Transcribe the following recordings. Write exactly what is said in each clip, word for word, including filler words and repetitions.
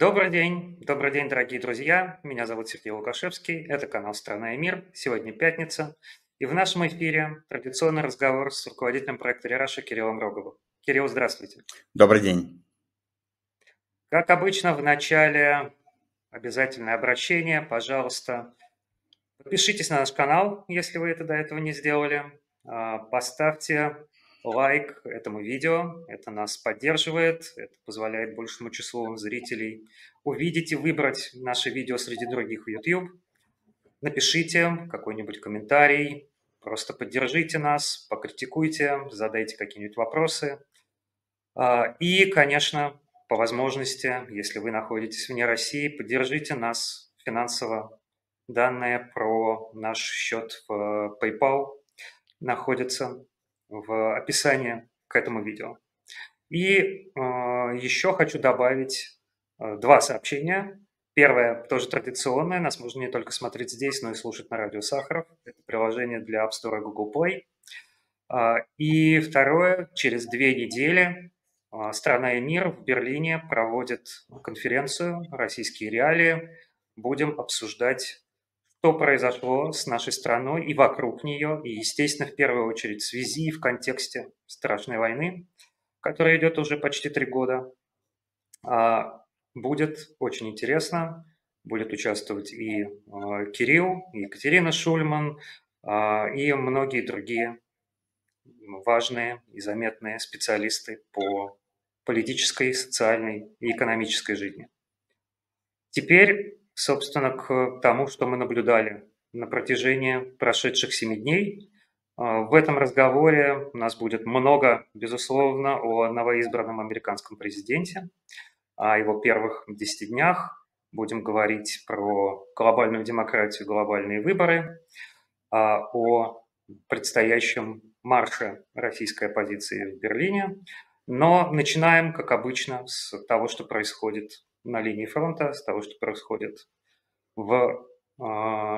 Добрый день, добрый день, дорогие друзья. Меня зовут Сергей Лукашевский. Это канал «Страна и мир». Сегодня пятница. И в нашем эфире традиционный разговор с руководителем проекта «Рераша» Кириллом Роговым. Кирилл, здравствуйте. Добрый день. Как обычно, в начале обязательное обращение. Пожалуйста, подпишитесь на наш канал, если вы это до этого не сделали. А, Поставьте лайк этому видео. Это нас поддерживает, это позволяет большему числу зрителей увидеть и выбрать наше видео среди других в YouTube. Напишите какой-нибудь комментарий, просто поддержите нас, покритикуйте, задайте какие-нибудь вопросы. А, И, конечно, по возможности, если вы находитесь вне России, поддержите нас финансово. Данные про наш счет в PayPal находятся в описании к этому видео. И э, еще хочу добавить э, два сообщения. Первое, тоже традиционное, нас можно не только смотреть здесь, но и слушать на радио Сахаров. Это приложение для App Store и Google Play. А, И второе, через две недели а, «Страна и мир» в Берлине проводит конференцию «Российские реалии». Будем обсуждать, что произошло с нашей страной и вокруг нее, и, естественно, в первую очередь в связи и в контексте страшной войны, которая идет уже почти три года. А, Будет очень интересно. Будет участвовать и а, Кирилл, и Екатерина Шульман, а, и многие другие важные и заметные специалисты по политической, социальной и экономической жизни. Теперь, собственно, к тому, что мы наблюдали на протяжении прошедших семи дней. А, В этом разговоре у нас будет много, безусловно, о новоизбранном американском президенте, о его первых десяти днях. Будем говорить про глобальную демократию, глобальные выборы, а, о предстоящем марше российской оппозиции в Берлине. Но начинаем, как обычно, с того, что происходит на линии фронта, с того, что происходит в, а,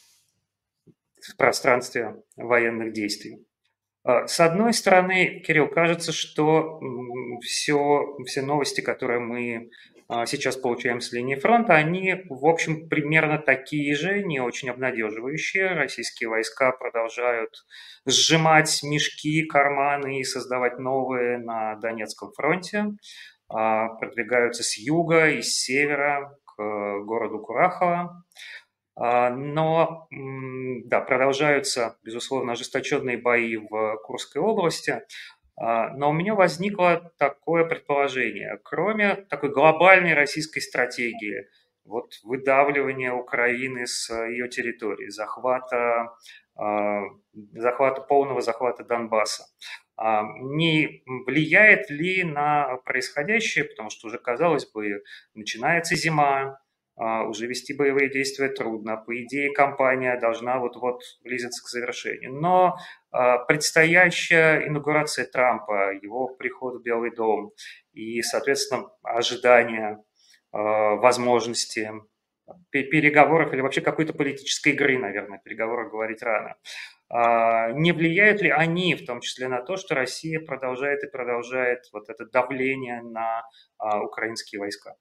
в пространстве военных действий. А, С одной стороны, Кирилл, кажется, что все, все новости, которые мы а, сейчас получаем с линии фронта, они, в общем, примерно такие же, не очень обнадеживающие. Российские войска продолжают сжимать мешки, карманы и создавать новые на Донецком фронте. А, Продвигаются с юга и с севера к городу Курахово. А, Но, м, да, продолжаются, безусловно, ожесточенные бои в Курской области. А, Но у меня возникло такое предположение. Кроме такой глобальной российской стратегии, вот выдавливания Украины с ее территории, захвата, а, захвата, полного захвата Донбасса, а, не влияет ли на происходящее, потому что уже, казалось бы, начинается зима, а, уже вести боевые действия трудно. По идее, кампания должна вот-вот близиться к завершению. Но а, предстоящая инаугурация Трампа, его приход в Белый дом и, соответственно, ожидание а, возможности пе- переговоров или вообще какой-то политической игры, наверное, переговорах говорить рано. А, Не влияют ли они, в том числе, на то, что Россия продолжает и продолжает вот это давление на а, украинские войска?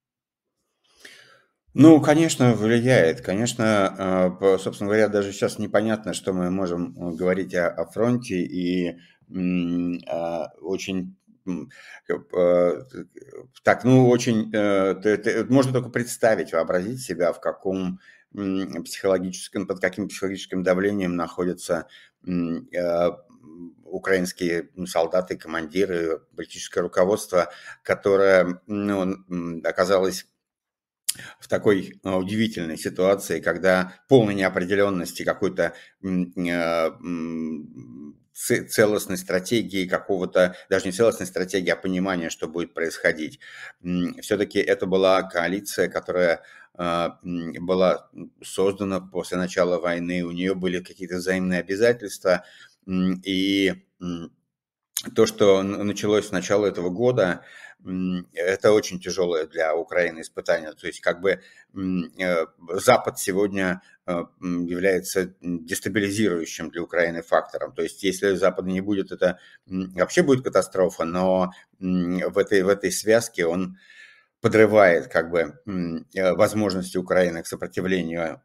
Ну, конечно, влияет. Конечно, а, по собственно говоря, даже сейчас непонятно, что мы можем, э, говорить о о фронте. И, м, а, очень, м, как, а, т так, ну, очень, э, т т можно только представить, вообразить себя, в каком, м, психологическом под каким психологическим давлением находятся, м, а, м, украинские, м, солдаты, командиры, политическое руководство, которое, ну, м, оказалось в такой а, удивительной ситуации, когда полной неопределенности какой-то, м, а, м, ц- целостной стратегии, какого-то, даже не целостной стратегии, а понимания, что будет происходить. Все-таки это была коалиция, которая а, м, была создана после начала войны, у нее были какие-то взаимные обязательства, м, и м, то, что н началось с начала этого года, м, это очень тяжелое для Украины испытание. То есть как бы, м, э, Запад сегодня, э, м, является, м, дестабилизирующим для Украины фактором. То есть если Запада не будет, это, м, вообще будет катастрофа, но, м, в этой в этой связке он подрывает как бы возможности Украины к сопротивлению.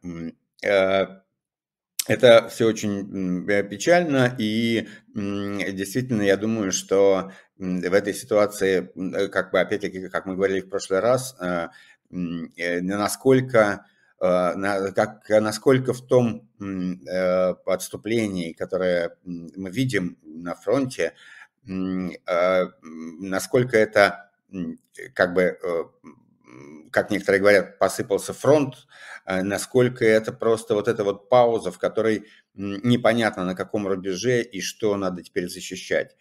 Это все очень печально, и действительно, я думаю, что в этой ситуации, как бы опять-таки, как мы говорили в прошлый раз, насколько, как, насколько в том отступлении, которое мы видим на фронте, насколько это, как бы, как некоторые говорят, посыпался фронт, насколько это просто вот эта вот пауза, в которой непонятно, на каком рубеже и что надо теперь защищать.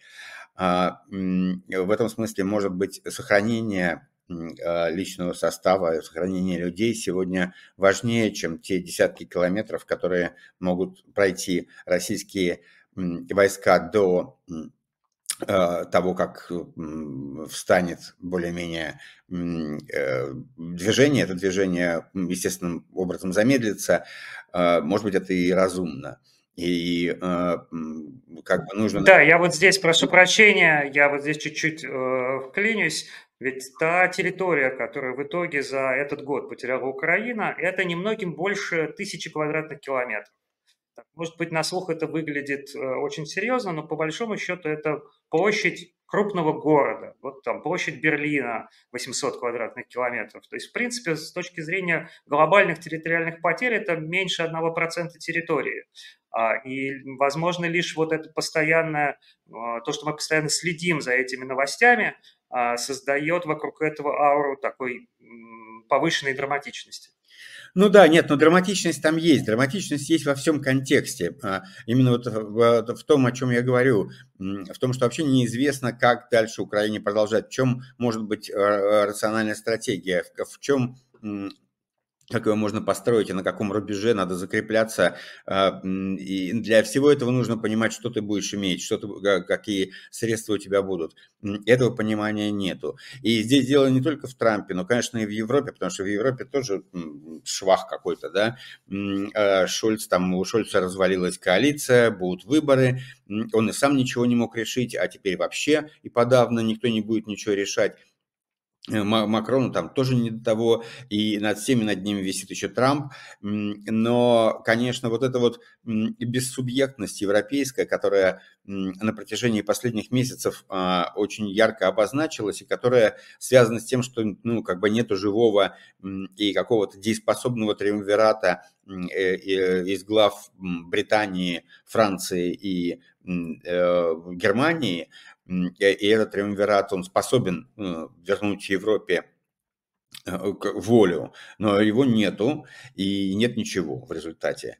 В этом смысле, может быть, сохранение личного состава, сохранение людей сегодня важнее, чем те десятки километров, которые могут пройти российские войска до того, как встанет более-менее движение, это движение естественным образом замедлится, может быть, это и разумно. И как бы нужно... Да, я вот здесь прошу прощения, я вот здесь чуть-чуть э, вклинюсь, ведь та территория, которую в итоге за этот год потеряла Украина, это немногим больше тысячи квадратных километров. Может быть, на слух это выглядит э, очень серьезно, но по большому счету это площадь крупного города. Вот там площадь Берлина восемьсот квадратных километров. То есть, в принципе, с точки зрения глобальных территориальных потерь, это меньше одного процента территории. А, и, возможно, лишь вот это постоянное, а, то, что мы постоянно следим за этими новостями, а, создает вокруг этого ауру такой м, повышенной драматичности. Ну да, нет, но драматичность там есть. Драматичность есть во всем контексте. Именно вот в, в том, о чем я говорю, в том, что вообще неизвестно, как дальше Украине продолжать, в чем может быть рациональная стратегия, в чем... как его можно построить и на каком рубеже надо закрепляться. И для всего этого нужно понимать, что ты будешь иметь, что ты, какие средства у тебя будут. Этого понимания нету. И здесь дело не только в Трампе, но, конечно, и в Европе, потому что в Европе тоже швах какой-то, да. Шольц, там у Шольца развалилась коалиция, будут выборы, он и сам ничего не мог решить, а теперь вообще и подавно никто не будет ничего решать. Макрону там тоже не до того, и над всеми над ними висит еще Трамп, но, конечно, вот эта вот бессубъектность европейская, которая на протяжении последних месяцев очень ярко обозначилась, и которая связана с тем, что, ну, как бы нету живого и какого-то дееспособного триумвирата из глав Британии, Франции и Германии, и этот триумвират, он способен вернуть Европе волю, но его нету, и нет ничего в результате.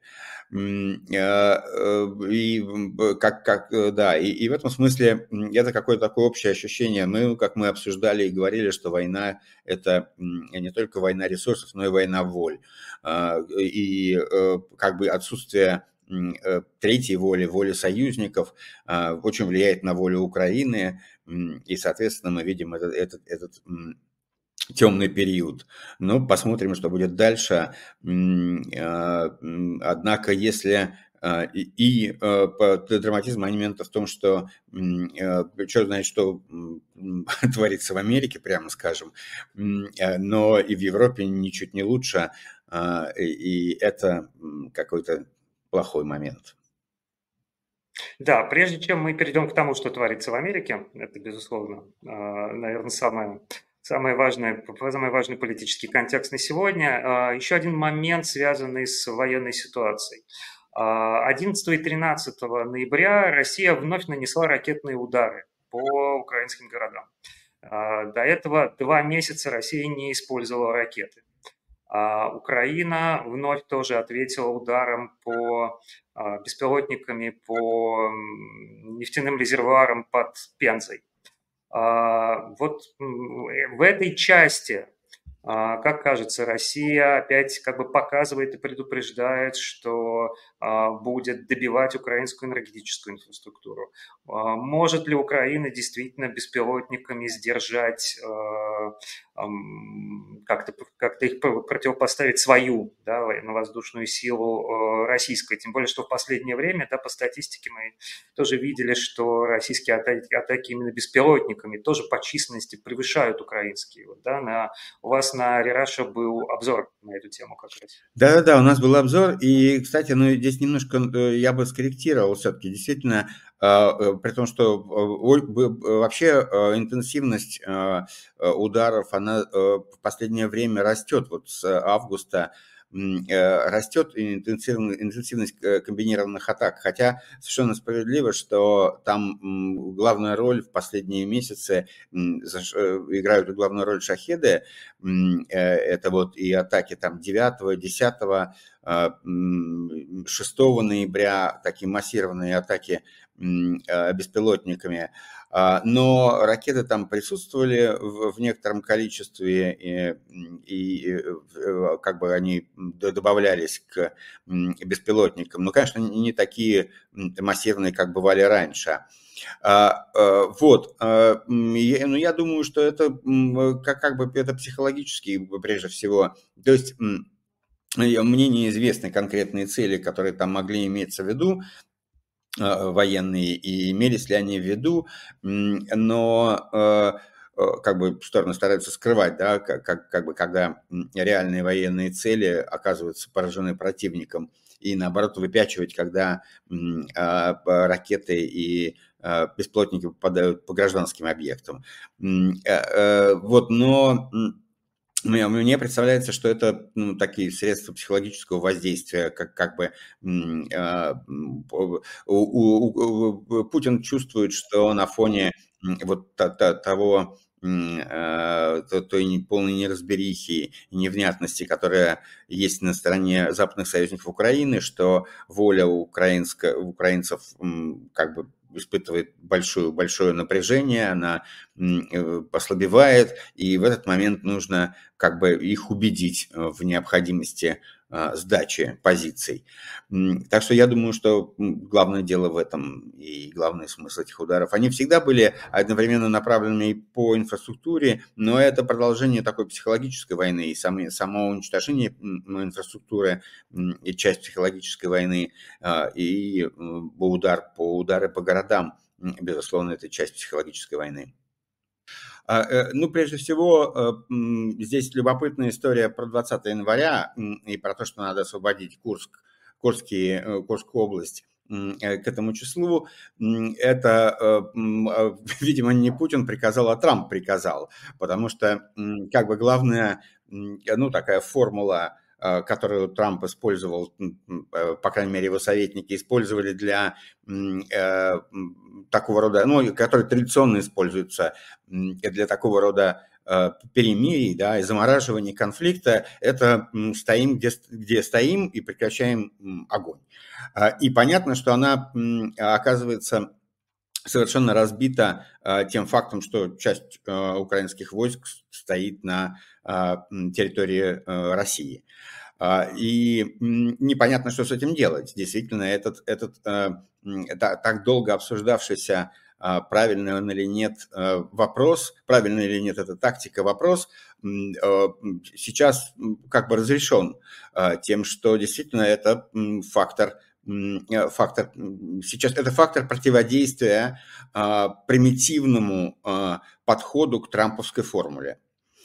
И как, как да, и, и в этом смысле это какое-то такое общее ощущение. Мы, как мы обсуждали и говорили, что война – это не только война ресурсов, но и война воль. И как бы отсутствие третьей воли, воли союзников, очень влияет на волю Украины, и, соответственно, мы видим этот, этот, этот темный период. Но посмотрим, что будет дальше. Однако, если и, и драматизм момента в том, что черт знает, что творится в Америке, прямо скажем, но и в Европе ничуть не лучше, и это какой-то плохой момент. Да, прежде чем мы перейдем к тому, что творится в Америке, это, безусловно, наверное, самое, самое важное, самый важный политический контекст на сегодня. Еще один момент, связанный с военной ситуацией. одиннадцатого и тринадцатого ноября Россия вновь нанесла ракетные удары по украинским городам. До этого два месяца Россия не использовала ракеты. А Украина вновь тоже ответила ударом по а, беспилотниками по нефтяным резервуарам под Пензой. А, вот в этой части А, Как кажется, Россия опять как бы показывает и предупреждает, что а, будет добивать украинскую энергетическую инфраструктуру. А, Может ли Украина действительно беспилотниками сдержать, а, ам, как-то как их пр- противопоставить свою, да, военно-воздушную силу э, российской? Тем более, что в последнее время, да, по статистике мы тоже видели, что российские атаки, атаки именно беспилотниками тоже по численности превышают украинские. Вот, да, на, у вас на Рераша был обзор на эту тему как раз. Да-да-да, у нас был обзор. И, кстати, ну, здесь немножко э, я бы скорректировал все-таки. Действительно, а, э, при том, что э, ой, б- б- вообще э, интенсивность а, э, ударов, она э, в последнее время растет. Вот с августа м, э, растет интенсивность, интенсивность э, комбинированных атак. Хотя совершенно справедливо, что там м, главную роль в последние месяцы м, заш- э, играют главную роль шахеды. М, э, Это вот и атаки там девятого, десятого, а, м, шестого ноября, такие массированные атаки м, э, беспилотниками. А, Но ракеты там присутствовали в, в некотором количестве, и, м, и, э, э, как бы они д- добавлялись к м, беспилотникам. Но, конечно, не не такие м, массивные, как бывали раньше. А, а, вот, а, м, я, ну, я думаю, что это м, как, как бы это психологически прежде всего. То есть м, я- мне неизвестны конкретные цели, которые там могли иметься в виду, а, военные, и имелись ли они в виду, м, но э, э, как бы стороны стараются скрывать, да, как, как, как бы когда м, реальные военные цели оказываются поражены противником, и наоборот выпячивать, когда м, а, п- ракеты и а, беспилотники попадают по гражданским объектам. М, э, э, Вот, но м, мне мне представляется, что это, ну, такие средства психологического воздействия, как как бы, м, а, м, по у у у Путин чувствует, что на фоне, м, вот та та того, м, а, то той не полной неразберихи и невнятности, которая есть на стороне западных союзников Украины, что воля украинска украинцев, м, как бы испытывает большую большое напряжение, она, м, э, ослабевает, и в этот момент нужно как бы их убедить э, в необходимости а, сдачи позиций. М, Так что я думаю, что м, главное дело в этом и главный смысл этих ударов. Они всегда были одновременно направлены и по инфраструктуре, но это продолжение такой психологической войны, и само, само уничтожение м, инфраструктуры м, и часть психологической войны, а, и м, удар по, удары по городам, м, безусловно, это часть психологической войны. А, э, Ну, прежде всего, э, м, здесь любопытная история про двадцатое января м, и про то, что надо освободить Курск, Курские, э, Курскую область м, э, к этому числу. М, Это, э, м, а, видимо, не Путин приказал, а Трамп приказал, потому что м, как бы главная, м, ну, такая формула, а, которую Трамп использовал, м, м, э, по крайней мере, его советники использовали для м, э, м, такого рода, ну, который традиционно используется для такого рода э, перемирий, да, и замораживания конфликта, это м, стоим, где, где стоим, и прекращаем м, огонь. А, И понятно, что она м, оказывается совершенно разбита а, тем фактом, что часть а, украинских войск стоит на а, м, территории а, России. А, И м, непонятно, что с этим делать. Действительно, этот, этот э, м, та- так долго обсуждавшийся, а, правильный он или нет э, вопрос, правильно или нет эта тактика вопрос, м, э, м, сейчас м, как бы разрешен а, тем, что действительно это м, фактор, м, э, фактор, м, сейчас это фактор противодействия а, примитивному а, подходу к трамповской формуле.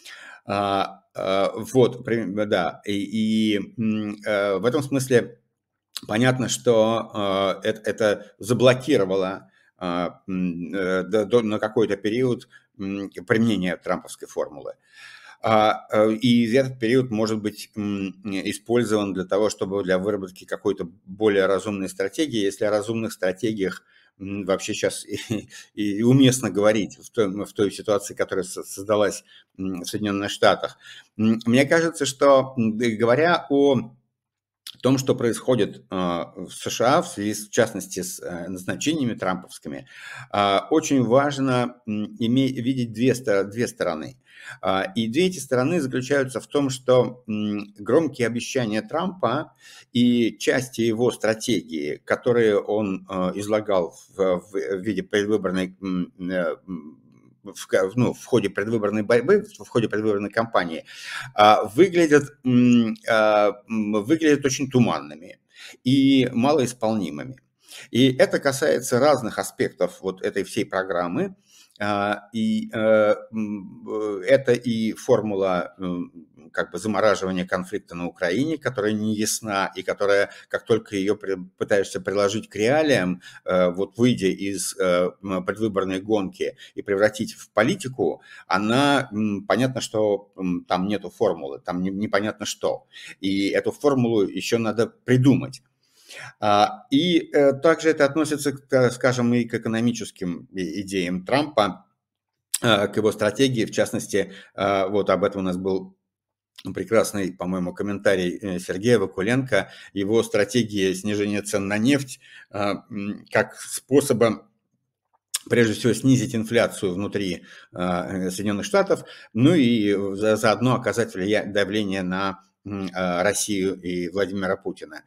А, а, вот, при да, и и, м, э, в этом смысле понятно, что, а, эт это заблокировало, а, м, э, до до на какой-то период, м, применение трамповской формулы. А, э, и этот период может быть м, использован для того, чтобы для выработки какой-то более разумной стратегии. Если о разумных стратегиях м, вообще сейчас и, и уместно говорить в той, в той ситуации, которая со- создалась м, в Соединенных Штатах. М, Мне кажется, что м, да, говоря о том, что происходит а, в США, в связи, с, в частности, с э, назначениями трамповскими, а, очень важно м, име- видеть две, ста- две стороны. И две эти стороны заключаются в том, что громкие обещания Трампа и части его стратегии, которые он излагал в виде предвыборной, в, ну, в ходе предвыборной борьбы, в ходе предвыборной кампании, выглядят, выглядят очень туманными и малоисполнимыми. И это касается разных аспектов вот этой всей программы. И это и формула как бы замораживания конфликта на Украине, которая не ясна и которая, как только ее пытаешься приложить к реалиям, вот выйдя из предвыборной гонки и превратить в политику, она, понятно, что там нету формулы, там непонятно что. И эту формулу еще надо придумать. И также это относится, скажем, и к экономическим идеям Трампа, к его стратегии, в частности, вот об этом у нас был прекрасный, по-моему, комментарий Сергея Вакуленко, его стратегия снижения цен на нефть как способа, прежде всего, снизить инфляцию внутри Соединенных Штатов, ну и заодно оказать давление на Россию и Владимира Путина.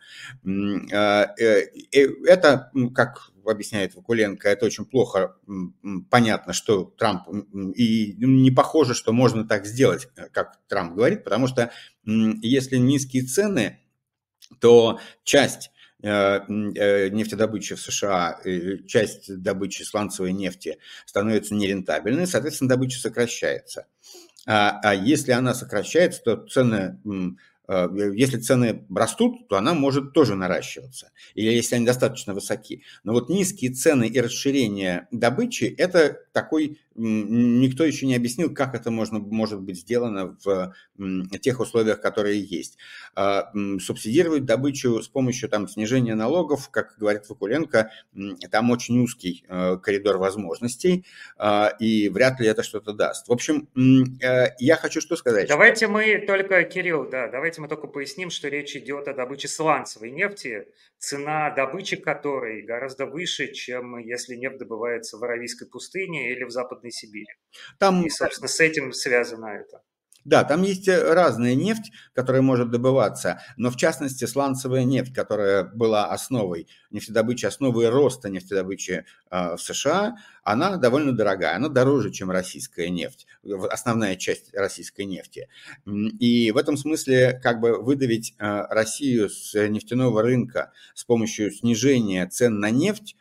Это, как объясняет Вакуленко, это очень плохо понятно, что Трамп, и не похоже, что можно так сделать, как Трамп говорит, потому что если низкие цены, то часть нефтедобычи в США, часть добычи сланцевой нефти становится нерентабельной, соответственно, добыча сокращается. А если она сокращается, то цены, если цены растут, то она может тоже наращиваться, или если они достаточно высоки. Но вот низкие цены и расширение добычи – это такой, никто еще не объяснил, как это можно, может быть сделано в тех условиях, которые есть. Субсидировать добычу с помощью там, снижения налогов, как говорит Вакуленко, там очень узкий коридор возможностей, и вряд ли это что-то даст. В общем, я хочу что сказать. Давайте что... мы только, Кирилл, да, давайте мы только поясним, что речь идет о добыче сланцевой нефти, цена добычи которой гораздо выше, чем если нефть добывается в Аравийской пустыне или в Западной Сибири. Там... И, собственно, с этим связано это. Да, там есть разная нефть, которая может добываться, но в частности сланцевая нефть, которая была основой нефтедобычи, основой роста нефтедобычи э, в США, она довольно дорогая, она дороже, чем российская нефть, основная часть российской нефти. И в этом смысле как бы выдавить э, Россию с нефтяного рынка с помощью снижения цен на нефть,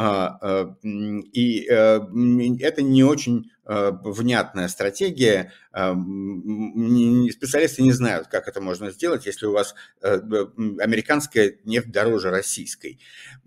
и это не очень внятная стратегия. Специалисты не знают, как это можно сделать, если у вас американская нефть дороже российской.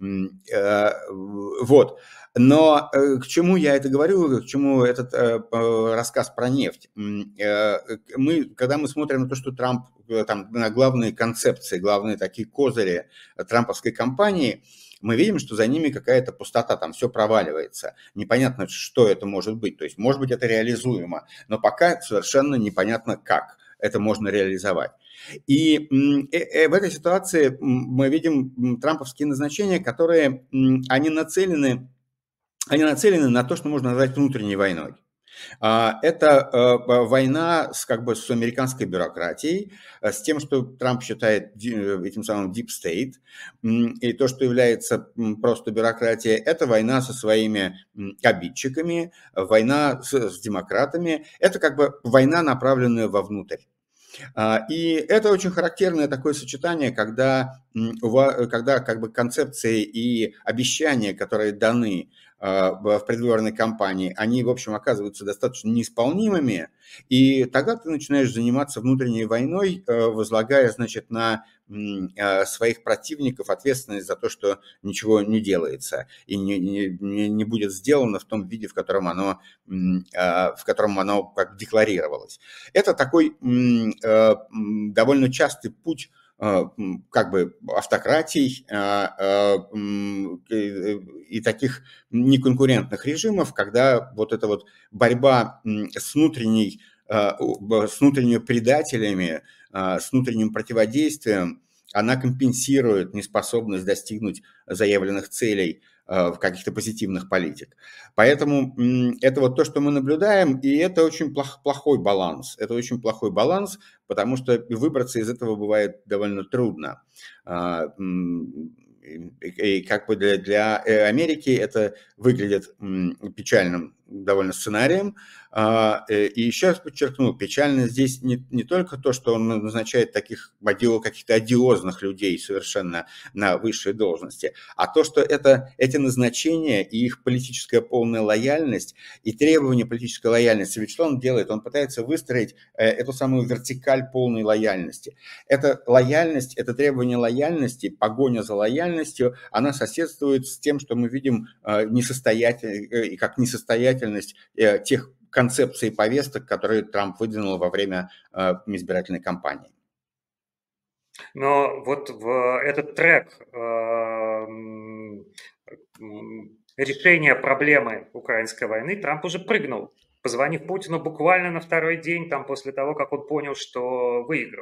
Вот. Но к чему я это говорю, к чему этот рассказ про нефть? Мы, когда мы смотрим на то, что Трамп, там, на главные концепции, главные такие козыри трамповской кампании, мы видим, что за ними какая-то пустота, там все проваливается. Непонятно, что это может быть. То есть, может быть, это реализуемо, но пока совершенно непонятно, как это можно реализовать. И в этой ситуации мы видим трамповские назначения, которые они нацелены, они нацелены на то, что можно назвать внутренней войной. Это война с, как бы, с американской бюрократией, с тем, что Трамп считает этим самым deep state, и то, что является просто бюрократией, это война со своими обидчиками, война с, с демократами, это как бы война, направленная вовнутрь. И это очень характерное такое сочетание, когда, когда как бы концепции и обещания, которые даны в предвыборной кампании, они, в общем, оказываются достаточно неисполнимыми, и тогда ты начинаешь заниматься внутренней войной, возлагая, значит, на своих противников ответственность за то, что ничего не делается и не, не, не будет сделано в том виде, в котором оно, в котором оно как декларировалось. Это такой довольно частый путь как бы автократий и таких неконкурентных режимов, когда вот эта вот борьба с внутренней, с внутренними предателями, с внутренним противодействием, она компенсирует неспособность достигнуть заявленных целей в каких-то позитивных политик. Поэтому это вот то, что мы наблюдаем, и это очень плох, плохой баланс. Это очень плохой баланс, потому что выбраться из этого бывает довольно трудно. И как бы для, для Америки это выглядит печальным довольно сценарием. И еще раз подчеркну, печально здесь не, не только то, что он назначает таких каких-то одиозных людей совершенно на высшие должности, а то, что это, эти назначения и их политическая полная лояльность и требования политической лояльности. Ведь что он делает? Он пытается выстроить эту самую вертикаль полной лояльности. Это лояльность, это требование лояльности, погоня за лояльностью, она соседствует с тем, что мы видим несостоятель, как несостоятельность тех концепций повесток, которые Трамп выдвинул во время избирательной кампании. Но вот в этот трек решения проблемы украинской войны Трамп уже прыгнул, позвонив Путину буквально на второй день, там, после того, как он понял, что выиграл.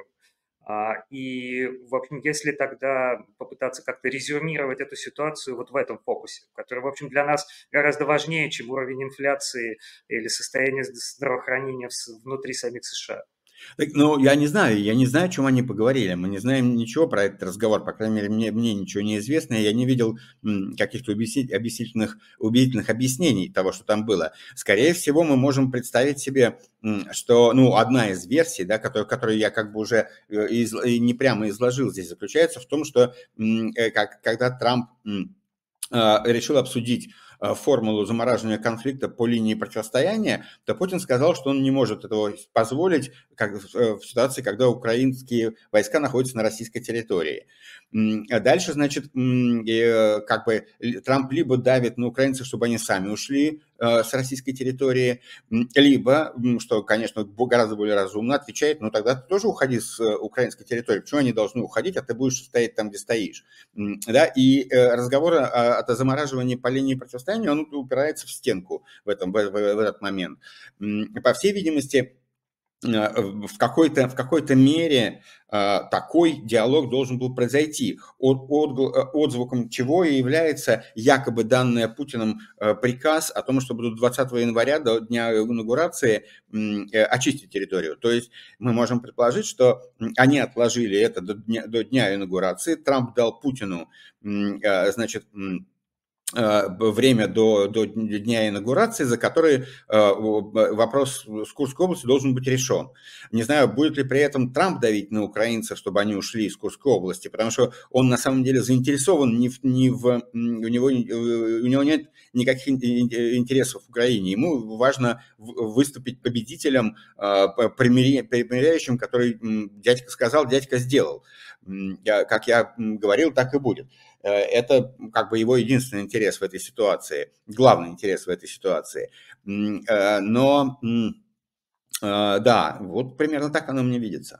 И, в общем, если тогда попытаться как-то резюмировать эту ситуацию вот в этом фокусе, который, в общем, для нас гораздо важнее, чем уровень инфляции или состояние здравоохранения внутри самих США. Так, ну, я не знаю, я не знаю, о чем они поговорили. Мы не знаем ничего про этот разговор, по крайней мере, мне, мне ничего не известно. Я не видел м, каких-то объяснительных, убедительных объяснений того, что там было. Скорее всего, мы можем представить себе, м, что, ну, одна из версий, да, которую, которую я как бы уже из, не прямо изложил здесь, заключается в том, что м, как, когда Трамп м, решил обсудить формулу замораживания конфликта по линии противостояния, то Путин сказал, что он не может этого позволить как в ситуации, когда украинские войска находятся на российской территории. Дальше, значит, как бы Трамп либо давит на украинцев, чтобы они сами ушли с российской территории, либо, что, конечно, гораздо более разумно, отвечает, ну тогда ты тоже уходи с украинской территории, почему они должны уходить, а ты будешь стоять там, где стоишь. Да? И разговор о, о замораживании по линии противостояния, он упирается в стенку в, этом, в, в, в этот момент. По всей видимости, в какой-то, в какой-то мере такой диалог должен был произойти, от, от, отзвуком чего и является якобы данный Путиным приказ о том, чтобы до двадцатого января, до дня инаугурации, очистить территорию. То есть мы можем предположить, что они отложили это до дня, до дня инаугурации, Трамп дал Путину, значит, время до, до дня инаугурации, за который вопрос с Курской области должен быть решен. Не знаю, будет ли при этом Трамп давить на украинцев, чтобы они ушли из Курской области, потому что он на самом деле заинтересован не в... Не в у, него, у него нет никаких интересов в Украине. Ему важно выступить победителем, примиряющим, который дядька сказал, дядька сделал. Как я говорил, так и будет. Это как бы его единственный интерес в этой ситуации, главный интерес в этой ситуации. Но, да, вот примерно так оно мне видится.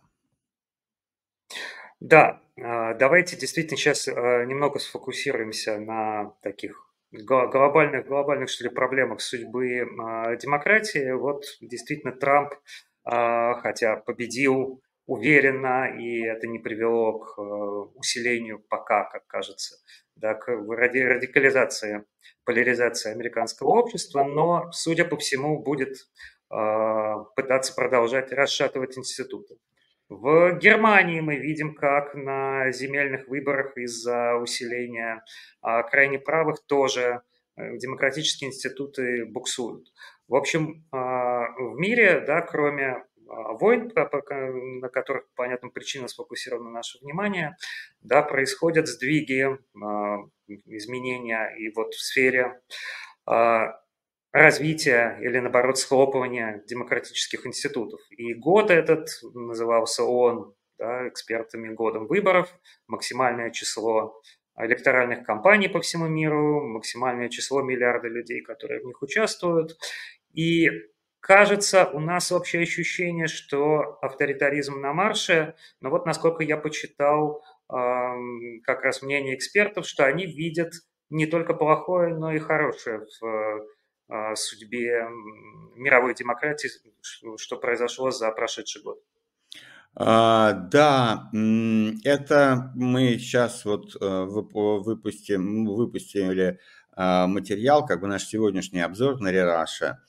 Да, давайте действительно сейчас немного сфокусируемся на таких глобальных, глобальных что ли, проблемах судьбы демократии. Вот действительно Трамп, хотя победил уверенно, и это не привело к усилению пока, как кажется, да, к радикализации, поляризации американского общества, но, судя по всему, будет пытаться продолжать расшатывать институты. В Германии мы видим, как на земельных выборах из-за усиления крайне правых тоже демократические институты буксуют. В общем, в мире, да, кроме войн, на которых по понятным причинам сфокусировано наше внимание, да, происходят сдвиги, изменения и вот в сфере развития или, наоборот, схлопывания демократических институтов. И год этот назывался ООН, да, экспертами годом выборов, максимальное число электоральных кампаний по всему миру, максимальное число миллиарда людей, которые в них участвуют. И кажется, у нас общее ощущение, что авторитаризм на марше, но вот насколько я почитал как раз мнение экспертов, что они видят не только плохое, но и хорошее в судьбе мировой демократии, что произошло за прошедший год. А, да, это мы сейчас вот выпустим, выпустили материал, как бы наш сегодняшний обзор на Рераша,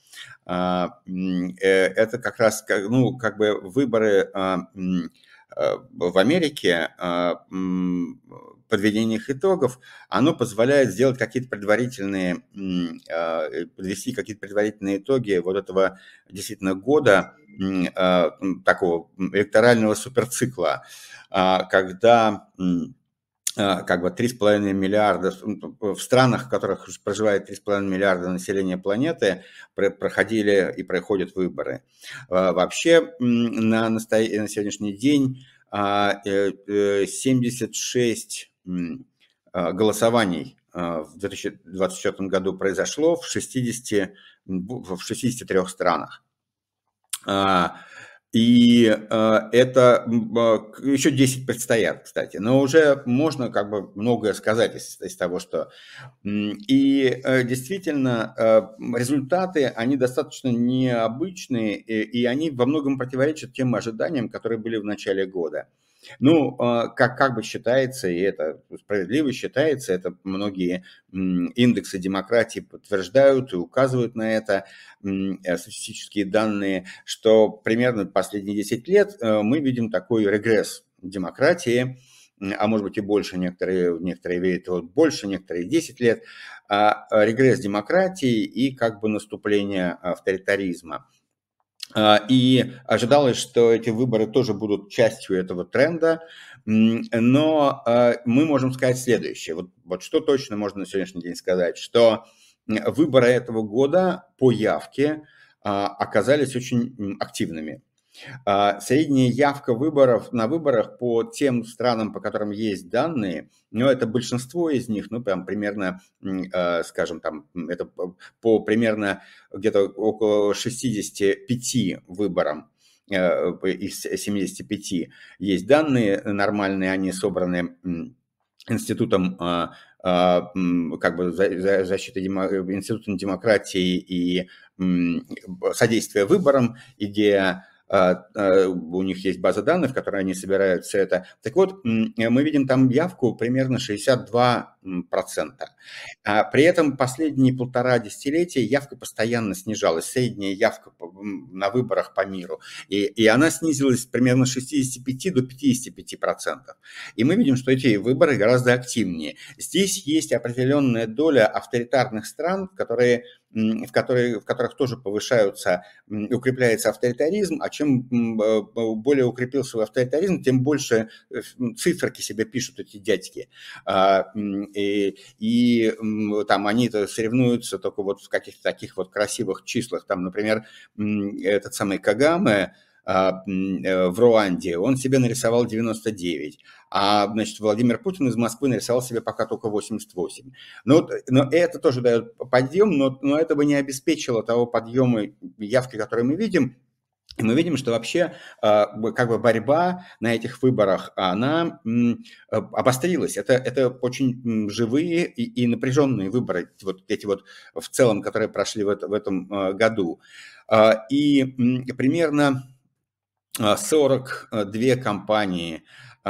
это как раз, ну, как бы выборы в Америке, подведение их итогов, оно позволяет сделать какие-то предварительные, подвести какие-то предварительные итоги вот этого действительно года такого электорального суперцикла, когда как бы три с половиной миллиарда в странах, в которых проживает три с половиной миллиарда населения планеты, проходили и проходят выборы. Вообще на, настоя... на сегодняшний день семьдесят шесть голосований в две тысячи двадцать четвёртом году произошло в шестидесяти, в шестидесяти трёх странах. И э, это э, еще десять предстоят, кстати. Но уже можно как бы многое сказать из, из того, что... И э, действительно, э, результаты, они достаточно необычные, и, и они во многом противоречат тем ожиданиям, которые были в начале года. Ну, как, как бы считается, и это справедливо считается, это многие индексы демократии подтверждают и указывают на это, статистические данные, что примерно последние десять лет мы видим такой регресс демократии, а может быть и больше, некоторые, некоторые верят вот больше, некоторые десять лет, регресс демократии и как бы наступление авторитаризма. И ожидалось, что эти выборы тоже будут частью этого тренда, но мы можем сказать следующее. Вот, вот что точно можно на сегодняшний день сказать, что выборы этого года по явке оказались очень активными. Средняя явка выборов на выборах по тем странам, по которым есть данные, ну, это большинство из них, ну, прям примерно, скажем, там, это по примерно где-то около шестидесяти пяти выборам из семидесяти пяти есть данные нормальные, они собраны институтом как бы защиты институтом демократии и содействия выборам, идея. У них есть база данных, в которой они собирают все это. Так вот, мы видим там явку примерно шестьдесят два процента. При этом последние полтора десятилетия явка постоянно снижалась, средняя явка на выборах по миру. И, и она снизилась примерно с шестидесяти пяти до пятидесяти пяти процентов. И мы видим, что эти выборы гораздо активнее. Здесь есть определенная доля авторитарных стран, которые... В, которые, в которых тоже повышаются, укрепляется авторитаризм, а чем более укрепился авторитаризм, тем больше циферки себе пишут эти дядьки. И, и там они-то соревнуются только вот в каких-то таких вот красивых числах. Там, например, этот самый Кагаме в Руанде, он себе нарисовал девяносто девять, а, значит, Владимир Путин из Москвы нарисовал себе пока только восемьдесят восемь. Но, но это тоже дает подъем, но, но это бы не обеспечило того подъема явки, который мы видим. И мы видим, что вообще как бы борьба на этих выборах, она обострилась. Это, это очень живые и, и напряженные выборы, вот эти вот в целом, которые прошли в, это, в этом году. И примерно сорок две компании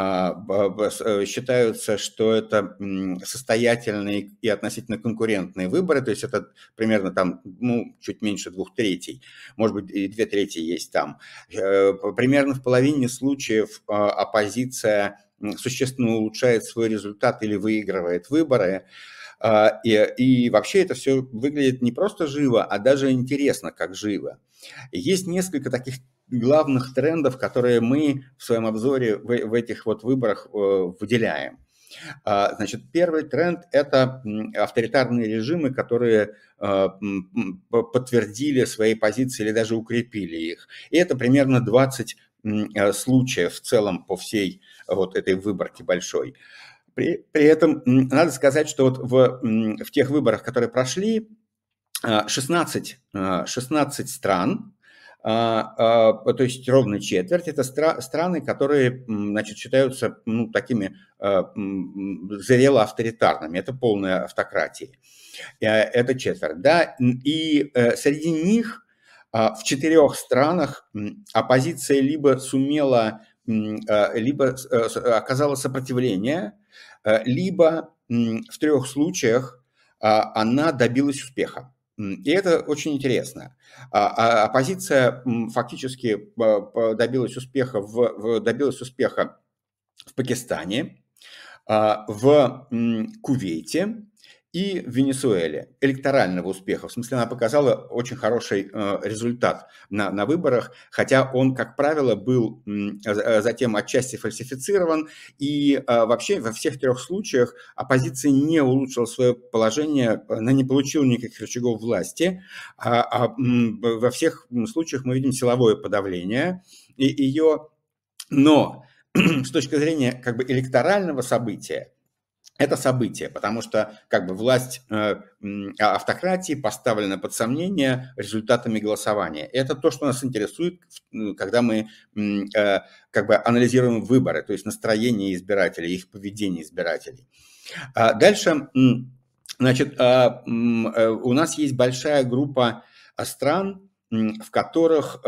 считаются, что это состоятельные и относительно конкурентные выборы, то есть это примерно там, ну, чуть меньше двух третей, может быть, и две трети есть там. Примерно в половине случаев оппозиция существенно улучшает свой результат или выигрывает выборы. И, и вообще это все выглядит не просто живо, а даже интересно, как живо. Есть несколько таких главных трендов, которые мы в своем обзоре в, в этих вот выборах выделяем. Значит, первый тренд – это авторитарные режимы, которые подтвердили свои позиции или даже укрепили их. И это примерно двадцать случаев в целом по всей вот этой выборке большой. При, при этом надо сказать, что вот в, в тех выборах, которые прошли, шестнадцать, шестнадцать стран, то есть ровно четверть, это стра- страны, которые, значит, считаются, ну, такими зрело авторитарными, это полная автократия. Это четверть, да, и среди них в четырех странах оппозиция либо сумела, либо оказала сопротивление, либо в трех случаях она добилась успеха. И это очень интересно. А оппозиция фактически добилась успеха в, добилась успеха в Пакистане, в Кувейте и в Венесуэле. Электорального успеха. В смысле, она показала очень хороший результат на, на выборах, хотя он, как правило, был затем отчасти фальсифицирован. И вообще во всех трех случаях оппозиция не улучшила свое положение, она не получила никаких рычагов власти. А, а во всех случаях мы видим силовое подавление и ее. Но с точки зрения как бы электорального события, это событие, потому что как бы власть э, автократии поставлена под сомнение результатами голосования. Это то, что нас интересует, когда мы э, как бы анализируем выборы, то есть настроение избирателей, их поведение избирателей. А дальше, значит, э, э, у нас есть большая группа стран, в которых,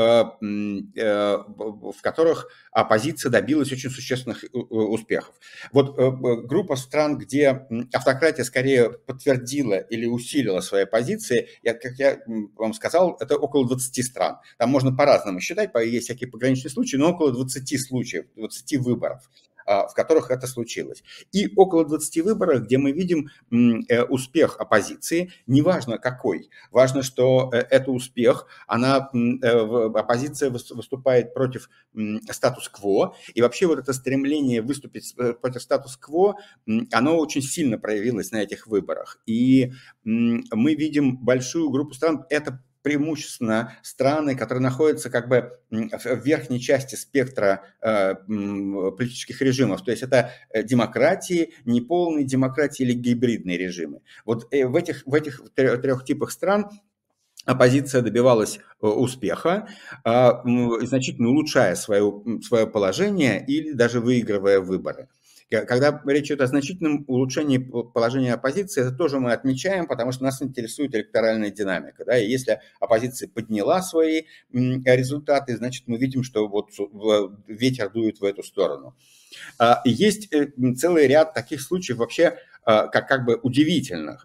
в которых оппозиция добилась очень существенных успехов. Вот группа стран, где автократия скорее подтвердила или усилила свои позиции, я, как я вам сказал, это около двадцати стран. Там можно по-разному считать, есть всякие пограничные случаи, но около двадцати случаев, двадцати выборов, в которых это случилось. И около двадцати выборов, где мы видим успех оппозиции, неважно какой, важно, что это успех, она, оппозиция выступает против статус-кво, и вообще вот это стремление выступить против статус-кво, оно очень сильно проявилось на этих выборах. И мы видим большую группу стран, это преимущественно страны, которые находятся как бы в верхней части спектра э, политических режимов. То есть это демократии, неполные демократии или гибридные режимы. Вот в этих, в этих трех типах стран оппозиция добивалась успеха, значительно улучшая свое, свое положение или даже выигрывая выборы. Когда речь идет о значительном улучшении положения оппозиции, это тоже мы отмечаем, потому что нас интересует электоральная динамика. Да? И если оппозиция подняла свои результаты, значит, мы видим, что вот ветер дует в эту сторону. Есть целый ряд таких случаев вообще как, как бы удивительных,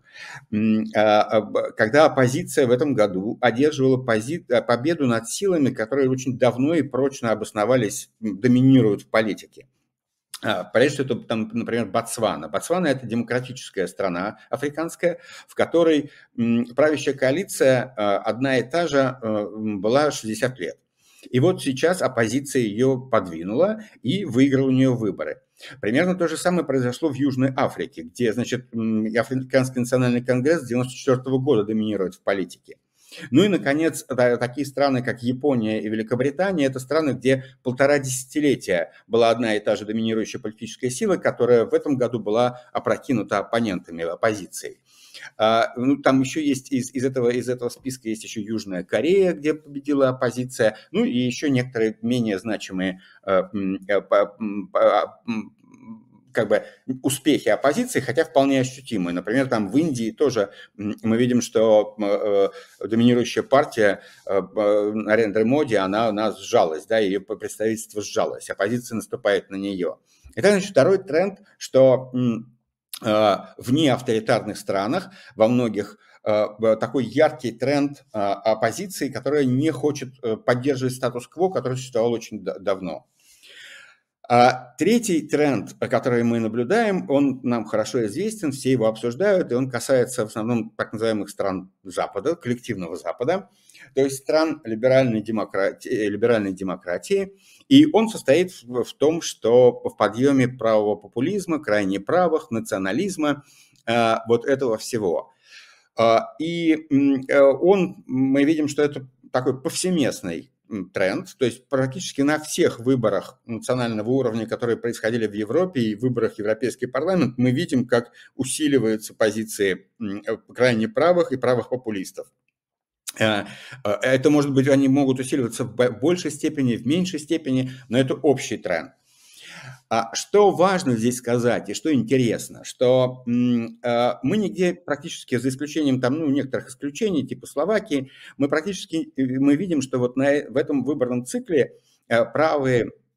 когда оппозиция в этом году одерживала пози... победу над силами, которые очень давно и прочно обосновались, доминируют в политике. Понятно, что это, там, например, Ботсвана. Ботсвана – это демократическая страна африканская, в которой правящая коалиция одна и та же была шестьдесят лет. И вот сейчас оппозиция ее подвинула и выиграла у нее выборы. Примерно то же самое произошло в Южной Африке, где, значит, Африканский национальный конгресс с девяносто четвёртого года доминирует в политике. Ну и, наконец, такие страны, как Япония и Великобритания, это страны, где полтора десятилетия была одна и та же доминирующая политическая сила, которая в этом году была опрокинута оппонентами, оппозицией. Ну, там еще есть, из, из, этого, из этого списка есть еще Южная Корея, где победила оппозиция, ну и еще некоторые менее значимые как бы успехи оппозиции, хотя вполне ощутимые. Например, там в Индии тоже мы видим, что э, доминирующая партия э, Нарендра Моди, она, она сжалась, да, ее представительство сжалось, оппозиция наступает на нее. Это, значит, второй тренд, что э, в неавторитарных странах, во многих, э, такой яркий тренд э, оппозиции, которая не хочет поддерживать статус-кво, который существовал очень давно. А третий тренд, который мы наблюдаем, он нам хорошо известен, все его обсуждают, и он касается в основном так называемых стран Запада, коллективного Запада, то есть стран либеральной демократии, либеральной демократии. И он состоит в том, что в подъеме правого популизма, крайне правых, национализма, вот этого всего. И он, мы видим, что это такой повсеместный тренд, то есть практически на всех выборах национального уровня, которые происходили в Европе и выборах в Европейский парламент, мы видим, как усиливаются позиции крайне правых и правых популистов. Это, может быть, они могут усиливаться в большей степени, в меньшей степени, но это общий тренд. А что важно здесь сказать и что интересно, что мы нигде практически, за исключением там, ну, некоторых исключений, типа Словакии, мы практически мы видим, что вот на, в этом выборном цикле правые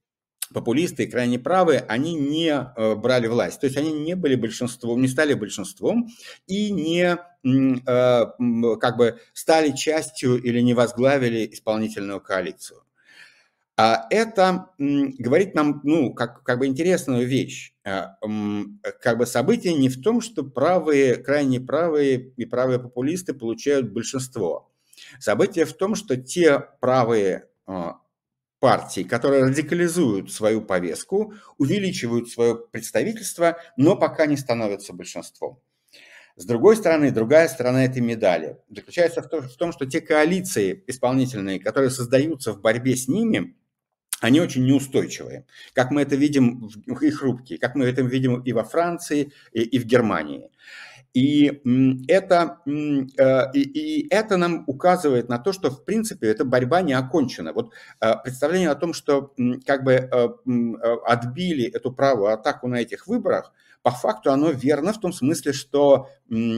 популисты и крайне правые, они не э, брали власть. То есть они не были большинством, не стали большинством и не э, как бы стали частью или не возглавили исполнительную коалицию. А это м, говорит нам, ну, как, как бы интересную вещь. А, м, Как бы событие не в том, что правые, крайне правые и правые популисты получают большинство. Событие в том, что те правые а, партии, которые радикализуют свою повестку, увеличивают свое представительство, но пока не становятся большинством. С другой стороны, другая сторона этой медали заключается в том, что те коалиции исполнительные, которые создаются в борьбе с ними, они очень неустойчивые, как мы это видим, и хрупкие, как мы это видим и во Франции, и, и в Германии. И это, и, и это нам указывает на то, что, в принципе, эта борьба не окончена. Вот представление о том, что как бы отбили эту правую атаку на этих выборах, по факту оно верно в том смысле, что,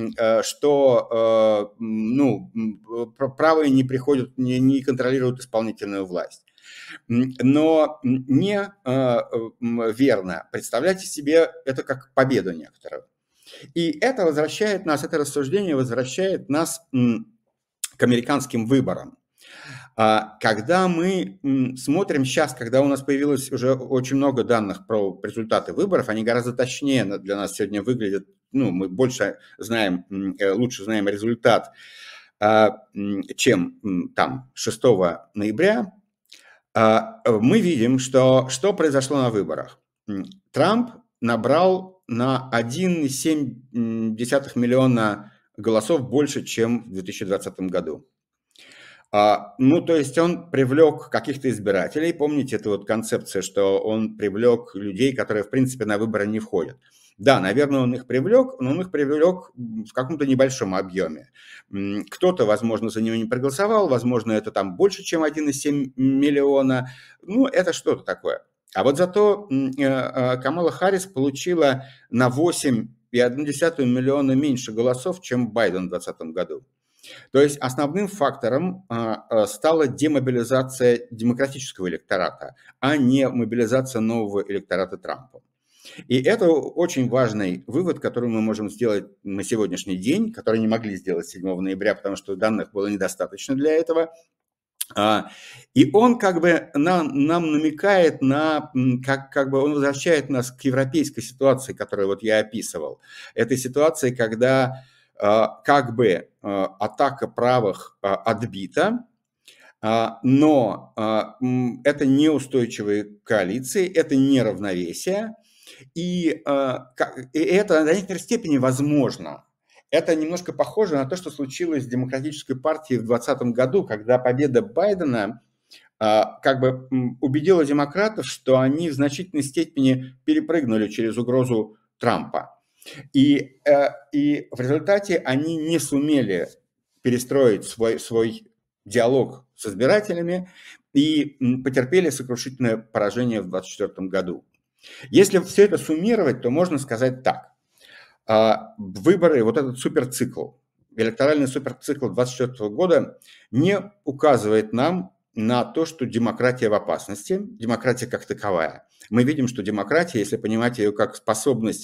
что ну, правые не приходят, не, не контролируют исполнительную власть. Но не верно представляйте себе это как победу некоторую. И это возвращает нас, это рассуждение возвращает нас к американским выборам. Когда мы смотрим сейчас, когда у нас появилось уже очень много данных про результаты выборов, они гораздо точнее для нас сегодня выглядят, ну, мы больше знаем, лучше знаем результат, чем там шестого ноября, мы видим, что, что произошло на выборах. Трамп набрал на один целых семь десятых миллиона голосов больше, чем в две тысячи двадцатом году. Ну, то есть он привлек каких-то избирателей. Помните эту вот концепцию, что он привлек людей, которые, в принципе, на выборы не входят. Да, наверное, он их привлек, но он их привлек в каком-то небольшом объеме. Кто-то, возможно, за него не проголосовал, возможно, это там больше, чем один целых семь десятых миллиона. Ну, это что-то такое. А вот зато Камала Харрис получила на восемь целых одну десятую миллиона меньше голосов, чем Байден в двадцатом году. То есть основным фактором стала демобилизация демократического электората, а не мобилизация нового электората Трампа. И это очень важный вывод, который мы можем сделать на сегодняшний день, который не могли сделать седьмого ноября, потому что данных было недостаточно для этого. И он как бы нам, нам намекает на, как, как бы он возвращает нас к европейской ситуации, которую вот я описывал. Этой ситуации, когда как бы атака правых отбита, но это неустойчивые коалиции, это неравновесие, и, и это до некоторой степени возможно. Это немножко похоже на то, что случилось с Демократической партией в двадцатом году, когда победа Байдена как бы убедила демократов, что они в значительной степени перепрыгнули через угрозу Трампа. И, и в результате они не сумели перестроить свой, свой диалог с избирателями и потерпели сокрушительное поражение в двадцать четвёртом году. Если все это суммировать, то можно сказать так. Выборы, вот этот суперцикл, электоральный суперцикл двадцать четвёртого года не указывает нам на то, что демократия в опасности, демократия как таковая. Мы видим, что демократия, если понимать ее как способность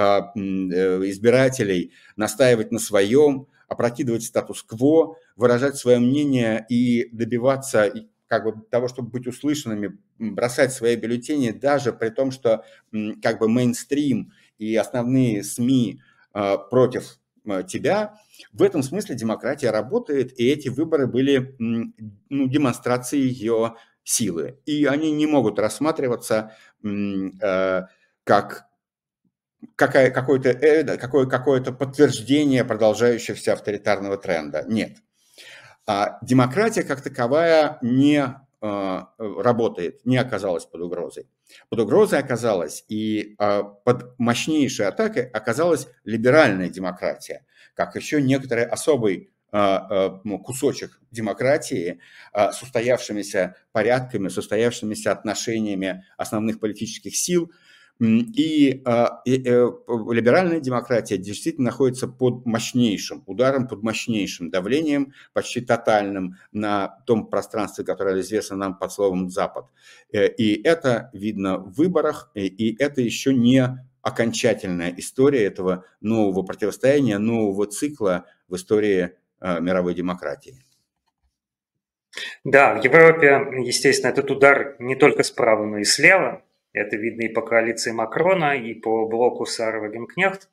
избирателей настаивать на своем, опрокидывать статус-кво, выражать свое мнение и добиваться как бы того, чтобы быть услышанными, бросать свои бюллетени, даже при том, что как бы мейнстрим и основные СМИ против тебя, в этом смысле демократия работает, и эти выборы были ну, демонстрацией ее силы. И они не могут рассматриваться э, как какое, какое-то, какое, какое-то подтверждение продолжающегося авторитарного тренда. Нет. А демократия как таковая не э, работает, не оказалась под угрозой. Под угрозой оказалась и э, под мощнейшей атакой оказалась либеральная демократия, как еще некоторый особый э, э, кусочек демократии э, с устоявшимися порядками, с устоявшимися отношениями основных политических сил, И, а, и, и либеральная демократия действительно находится под мощнейшим ударом, под мощнейшим давлением, почти тотальным на том пространстве, которое известно нам под словом «Запад». И это видно в выборах, и это еще не окончательная история этого нового противостояния, нового цикла в истории мировой демократии. Да, в Европе, естественно, этот удар не только справа, но и слева. Это видно и по коалиции Макрона, и по блоку Сара-Вагенкнехт.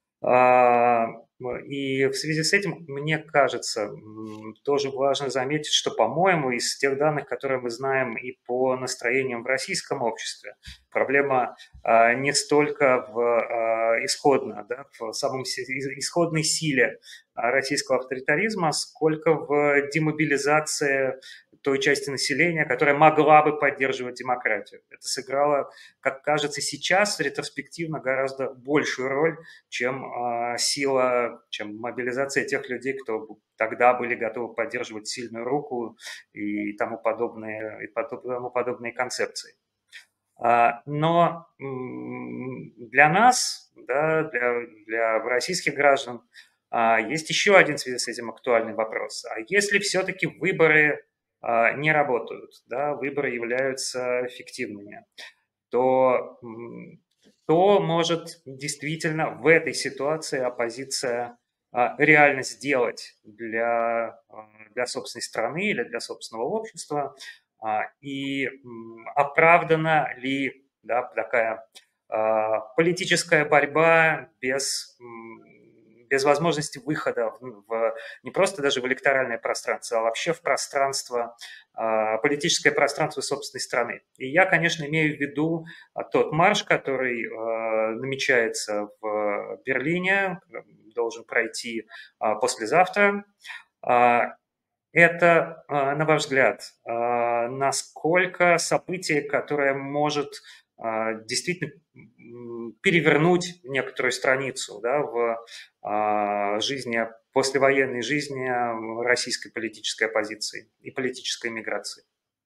И в связи с этим, мне кажется, тоже важно заметить, что, по-моему, из тех данных, которые мы знаем и по настроениям в российском обществе, проблема не столько в исходно, да, в самом исходной силе российского авторитаризма, сколько в демобилизации той части населения, которая могла бы поддерживать демократию. Это сыграло, как кажется, сейчас ретроспективно гораздо большую роль, чем э, сила, чем мобилизация тех людей, кто тогда были готовы поддерживать сильную руку и тому подобные, и тому подобные концепции. А, но для нас, да, для, для российских граждан, а, есть еще один в связи с этим актуальный вопрос. А если все-таки выборы не работают, да, выборы являются фиктивными, то что может действительно в этой ситуации оппозиция реально сделать для, для собственной страны или для собственного общества, и оправдана ли, да, такая политическая борьба без... без возможности выхода в, в, не просто даже в электоральное пространство, а вообще в пространство, политическое пространство собственной страны. И я, конечно, имею в виду тот марш, который намечается в Берлине, должен пройти послезавтра. Это, на ваш взгляд, насколько событие, которое может действительно перевернуть некоторую страницу, да, в жизни, послевоенной жизни российской политической оппозиции и политической миграции?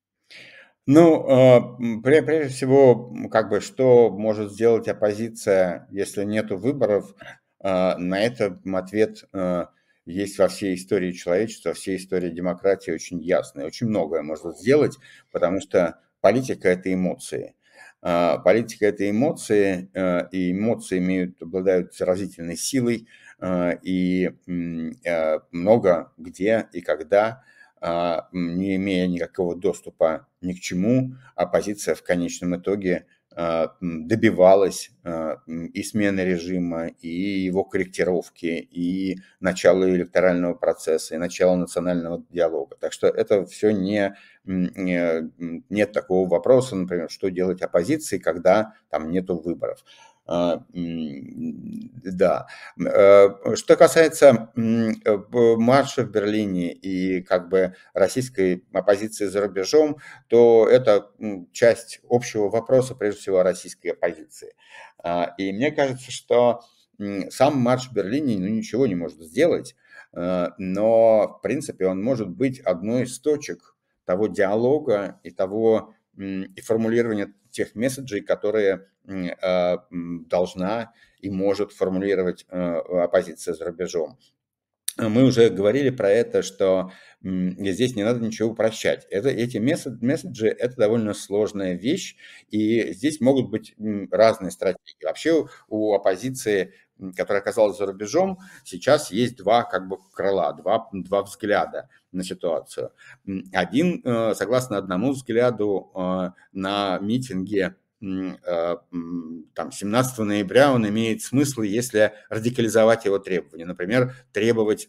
Ну, прежде всего, как бы, что может сделать оппозиция, если нет выборов? На это ответ есть во всей истории человечества, во всей истории демократии очень ясный. Очень многое можно сделать, потому что политика – это эмоции. Политика – это эмоции, и эмоции имеют, обладают заразительной силой, и много где и когда, не имея никакого доступа ни к чему, оппозиция в конечном итоге добивалась и смены режима, и его корректировки, и начала электорального процесса, и начала национального диалога. Так что это все не, не нет такого вопроса, например, что делать оппозиции, когда там нету выборов. Да. Что касается марша в Берлине и как бы российской оппозиции за рубежом, то это часть общего вопроса, прежде всего, о российской оппозиции. И мне кажется, что сам марш в Берлине ну, ничего не может сделать, но, в принципе, он может быть одной из точек того диалога и того и формулирования тех месседжей, которые должна и может формулировать оппозиция за рубежом. Мы уже говорили про это, что здесь не надо ничего упрощать. Это, эти месседжи – это довольно сложная вещь, и здесь могут быть разные стратегии. Вообще у оппозиции, которая оказалась за рубежом, сейчас есть два как бы крыла, два, два взгляда на ситуацию. Один, согласно одному взгляду, на митинге там, семнадцатого ноября он имеет смысл, если радикализовать его требования. Например, требовать,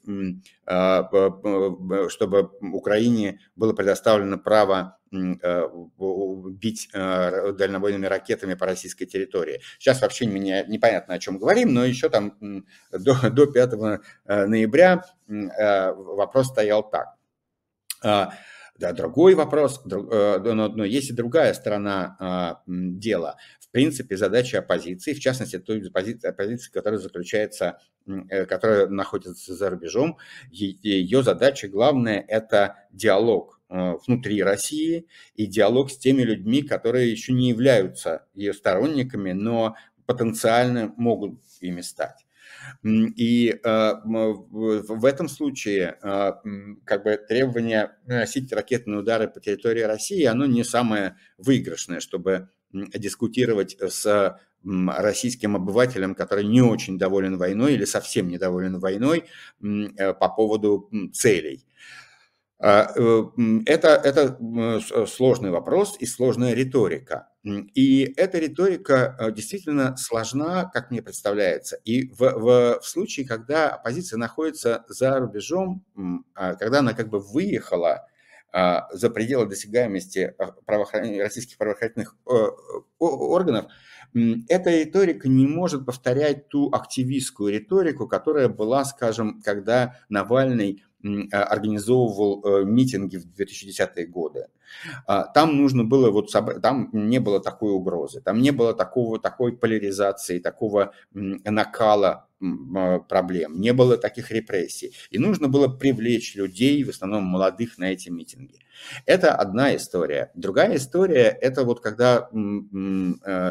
чтобы Украине было предоставлено право бить дальнобойными ракетами по российской территории. Сейчас вообще непонятно, о чем говорим, но еще там до, до пятого ноября вопрос стоял так. Да, другой вопрос, но есть и другая сторона дела. В принципе, задача оппозиции, в частности, той оппозиции, которая заключается, которая находится за рубежом, ее задача главная – это диалог внутри России и диалог с теми людьми, которые еще не являются ее сторонниками, но потенциально могут ими стать. И в этом случае как бы требование наносить ракетные удары по территории России, оно не самое выигрышное, чтобы дискутировать с российским обывателем, который не очень доволен войной или совсем недоволен войной по поводу целей. Это, это сложный вопрос и сложная риторика. И эта риторика действительно сложна, как мне представляется. И в, в, в случае, когда оппозиция находится за рубежом, когда она как бы выехала за пределы досягаемости правоохран... российских правоохранительных органов, эта риторика не может повторять ту активистскую риторику, которая была, скажем, когда Навальный организовывал митинги в две тысячи десятые годы. Там нужно было вот собрать, там не было такой угрозы, там не было такого, такой поляризации, такого накала проблем, не было таких репрессий. И нужно было привлечь людей, в основном молодых, на эти митинги. Это одна история. Другая история – это вот когда то,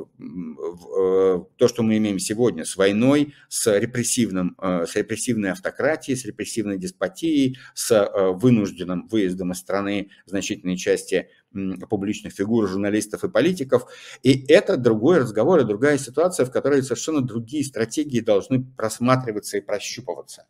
что мы имеем сегодня с войной, с, репрессивным, с репрессивной автократией, с репрессивной деспотией, с вынужденным выездом из страны значительной части публичных фигур, журналистов и политиков. И это другой разговор и другая ситуация, в которой совершенно другие стратегии должны просматриваться и прощупываться.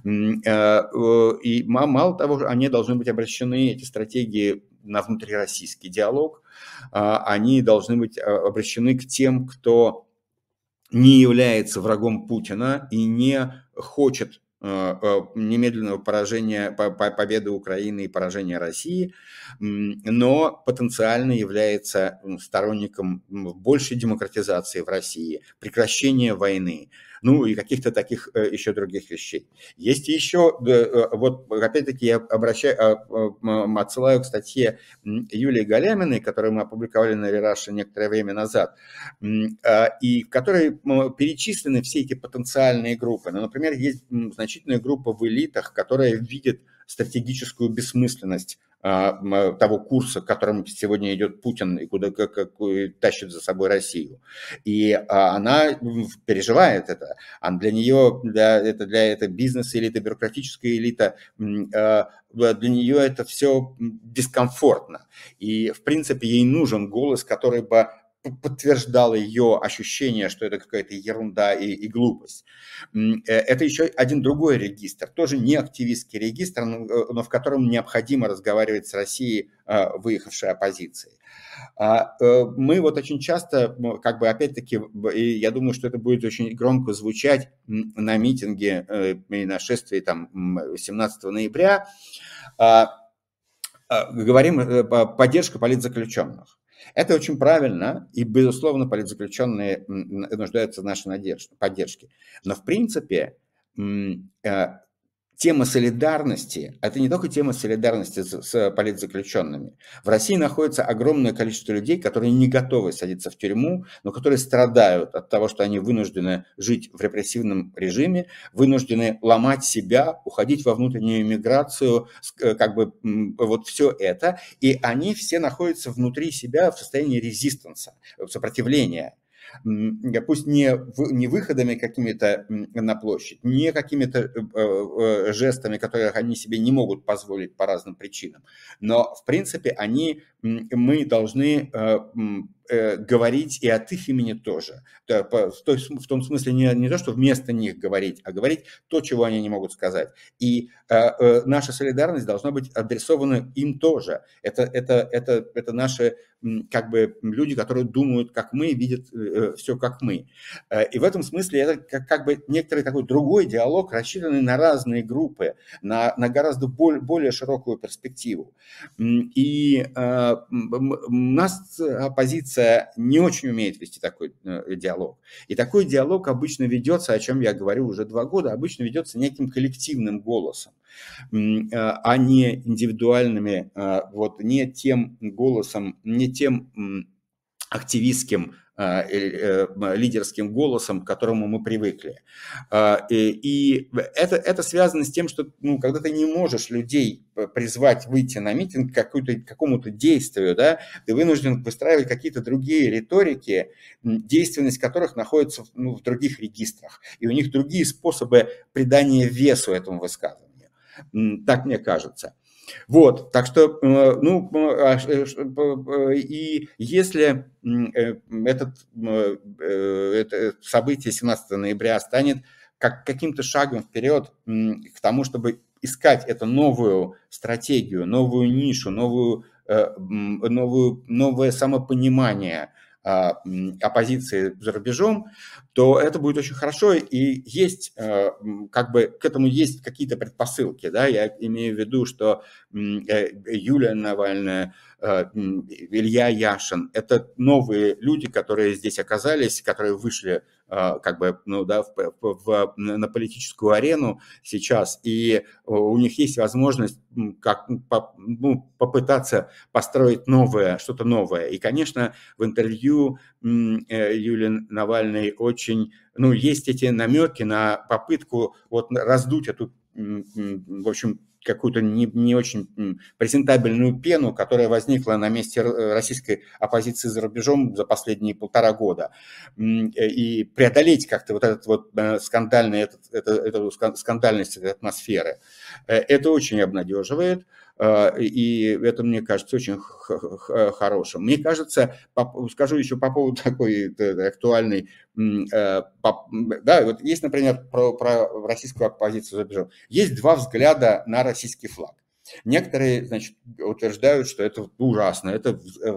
И мало того, они должны быть обращены, эти стратегии, на внутрироссийский диалог, они должны быть обращены к тем, кто не является врагом Путина и не хочет немедленного поражения, победы Украины и поражения России, но потенциально является сторонником большей демократизации в России, прекращения войны, ну и каких-то таких еще других вещей. Есть еще, вот опять-таки я обращаю, отсылаю к статье Юлии Галяминой, которую мы опубликовали на Рераше некоторое время назад, и в которой перечислены все эти потенциальные группы. Ну, например, есть значительная группа в элитах, которая видит стратегическую бессмысленность того курса, к которому сегодня идет Путин и куда как, как, тащит за собой Россию. И она переживает это. А для нее, для, это, для это бизнес-элита, бюрократическая элита, для нее это все дискомфортно. И, в принципе, ей нужен голос, который бы подтверждало ее ощущение, что это какая-то ерунда и, и глупость. Это еще один другой регистр, тоже не активистский регистр, но в котором необходимо разговаривать с Россией, выехавшей оппозицией. Мы вот очень часто, как бы опять-таки, и я думаю, что это будет очень громко звучать на митинге и на шествии там семнадцатого ноября, говорим поддержка политзаключенных. Это очень правильно, и, безусловно, политзаключенные нуждаются в нашей поддержке. Но, в принципе, тема солидарности – это не только тема солидарности с, с политзаключенными. В России находится огромное количество людей, которые не готовы садиться в тюрьму, но которые страдают от того, что они вынуждены жить в репрессивном режиме, вынуждены ломать себя, уходить во внутреннюю миграцию, как бы вот все это. И они все находятся внутри себя в состоянии резистанса, сопротивления. Пусть не, не выходами какими-то на площадь, не какими-то жестами, которые они себе не могут позволить по разным причинам, но, в принципе, они, мы должны говорить и от их имени тоже. В том смысле не, не то, что вместо них говорить, а говорить то, чего они не могут сказать. И наша солидарность должна быть адресована им тоже. Это, это, это, это наши как бы люди, которые думают, как мы, видят все, как мы. И в этом смысле это как, как бы некоторый такой другой диалог, рассчитанный на разные группы, на, на гораздо более, более широкую перспективу. И э, у нас оппозиция не очень умеет вести такой э, диалог. И такой диалог обычно ведется, о чем я говорю уже два года, обычно ведется неким коллективным голосом, а не индивидуальными, вот, не тем голосом, не тем активистским, лидерским голосом, к которому мы привыкли. И это, это связано с тем, что ну, когда ты не можешь людей призвать выйти на митинг к какому-то действию, да, ты вынужден выстраивать какие-то другие риторики, действенность которых находится ну, в других регистрах. И у них другие способы придания весу этому высказыванию. Так мне кажется. Вот, так что, ну, и если этот, это событие семнадцатого ноября станет как каким-то шагом вперед к тому, чтобы искать эту новую стратегию, новую нишу, новую, новую, новое самопонимание оппозиции за рубежом, то это будет очень хорошо, и есть, как бы, к этому есть какие-то предпосылки, да, я имею в виду, что Юлия Навальная, Илья Яшин, это новые люди, которые здесь оказались, которые вышли, как бы, ну, да, в, в, на политическую арену сейчас, и у них есть возможность как, ну, попытаться построить новое, что-то новое. И, конечно, в интервью Юлии Навальной очень, ну, есть эти намеки на попытку вот раздуть эту, в общем, какую-то не, не очень презентабельную пену, которая возникла на месте российской оппозиции за рубежом за последние полтора года. И преодолеть как-то вот этот вот скандальный, этот, это, эту скандальность этой атмосферы. Это очень обнадеживает. И это, мне кажется, очень хорошим. Мне кажется, скажу еще по поводу такой актуальной, да, вот есть, например, про, про российскую оппозицию за рубежом. Есть два взгляда на российский флаг. Некоторые, значит, утверждают, что это ужасно, это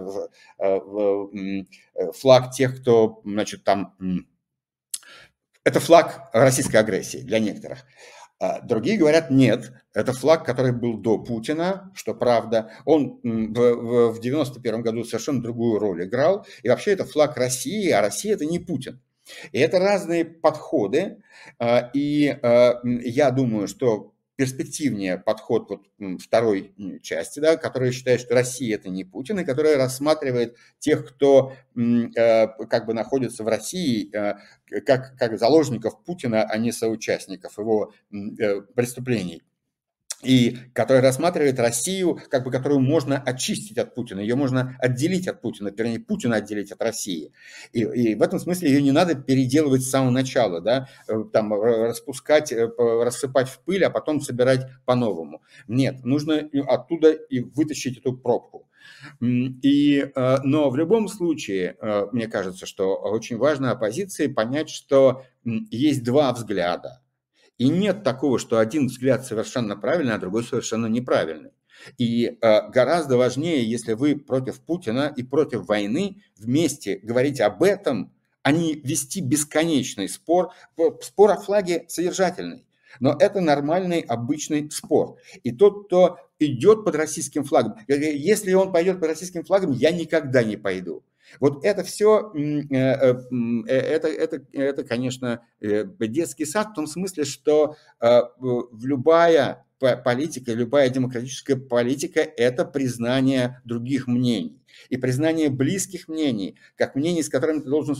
флаг тех, кто, значит, там, это флаг российской агрессии для некоторых. Другие говорят, нет, это флаг, который был до Путина, что правда. Он в девяносто первом году совершенно другую роль играл. И вообще это флаг России, а Россия – это не Путин. И это разные подходы. И я думаю, что перспективнее подход вот второй части, да, которая считает, что Россия – это не Путин, и которая рассматривает тех, кто как бы находится в России, как, как заложников Путина, а не соучастников его преступлений. И который рассматривает Россию, как бы, которую можно очистить от Путина, ее можно отделить от Путина, вернее, Путина отделить от России. И, и в этом смысле ее не надо переделывать с самого начала, да, там, распускать, рассыпать в пыль, а потом собирать по-новому. Нет, нужно оттуда и вытащить эту пробку. И, но в любом случае, мне кажется, что очень важно оппозиции понять, что есть два взгляда. И нет такого, что один взгляд совершенно правильный, а другой совершенно неправильный. И э, гораздо важнее, если вы против Путина и против войны вместе говорите об этом, а не вести бесконечный спор. Спор о флаге содержательный, но это нормальный, обычный спор. И тот, кто идет под российским флагом, если он пойдет под российским флагом, я никогда не пойду. Вот это все, это, это, это, конечно, детский сад в том смысле, что любая политика, любая демократическая политика – это признание других мнений. И признание близких мнений, как мнений, с которыми ты должен